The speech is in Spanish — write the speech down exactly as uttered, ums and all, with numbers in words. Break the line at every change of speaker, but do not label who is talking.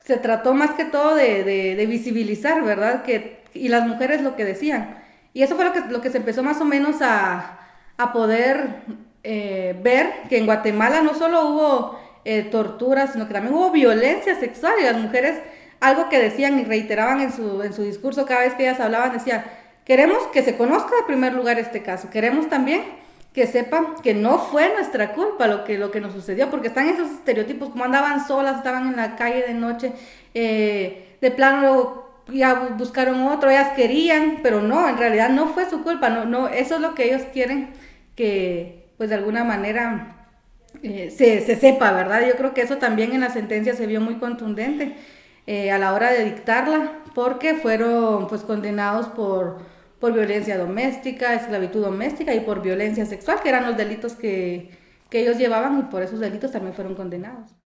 se trató más que todo de, de, de visibilizar, ¿verdad? Que, y las mujeres lo que decían. Y eso fue lo que, lo que se empezó más o menos a, a poder eh, ver, que en Guatemala no solo hubo eh, tortura, sino que también hubo violencia sexual y las mujeres, algo que decían y reiteraban en su, en su discurso cada vez que ellas hablaban, decían, queremos que se conozca en primer lugar este caso, queremos también que sepan que no fue nuestra culpa lo que, lo que nos sucedió, porque están esos estereotipos, como andaban solas, estaban en la calle de noche, eh, de plano ya buscaron otro, ellas querían, pero no, en realidad no fue su culpa, no, no, eso es lo que ellos quieren que, pues de alguna manera eh, se, se sepa, ¿verdad? Yo creo que eso también en la sentencia se vio muy contundente eh, a la hora de dictarla, porque fueron pues condenados por, por violencia doméstica, esclavitud doméstica y por violencia sexual, que eran los delitos que, que ellos llevaban y por esos delitos también fueron condenados.